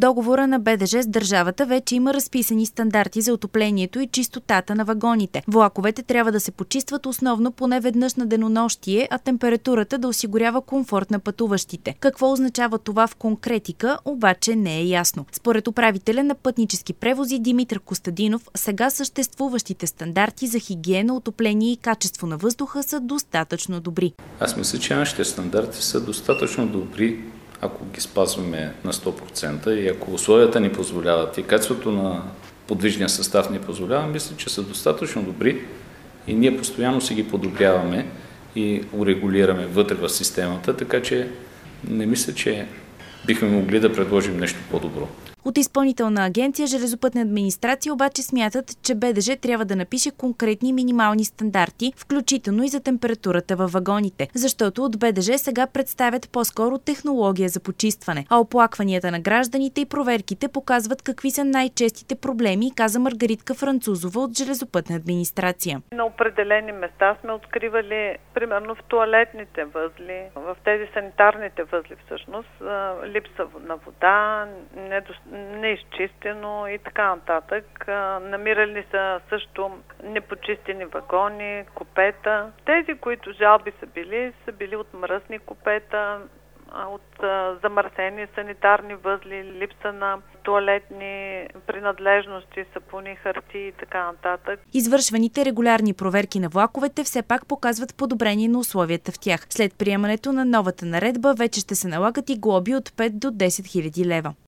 договора на БДЖ с държавата вече има разписани стандарти за отоплението и чистотата на вагоните. Влаковете трябва да се почистват основно поне веднъж на денонощие, а температурата да осигурява комфорт на пътуващите. Какво означава това в конкретика, обаче не е ясно. Според управителя на Пътнически превози Димитър Костадинов, сега съществуващите стандарти за хигиена, отопление и качество на въздуха са достатъчно добри. Аз мисля, че нашите стандарти са достатъчно добри, ако ги спазваме на 100% и ако условията ни позволяват и качеството на подвижния състав ни позволява, мисля, че са достатъчно добри и ние постоянно си ги подобряваме и урегулираме вътре в системата, така че не мисля, че бихме могли да предложим нещо по-добро. От Изпълнителна агенция Железопътна администрация обаче смятат, че БДЖ трябва да напише конкретни минимални стандарти, включително и за температурата във вагоните, защото от БДЖ сега представят по-скоро технология за почистване, а оплакванията на гражданите и проверките показват какви са най-честите проблеми, каза Маргаритка Французова от Железопътна администрация. На определени места сме откривали, примерно в тоалетните възли, в тези санитарните възли всъщност, липса на вода, неизчистено и така нататък. Намирали са също непочистени вагони, купета. Тези, които жалби са били от мръсни купета, от замърсени санитарни възли, липса на тоалетни принадлежности, сапуни, хартии и така нататък. Извършваните регулярни проверки на влаковете все пак показват подобрение на условията в тях. След приемането на новата наредба вече ще се налагат и глоби от 5 до 10 000 лева.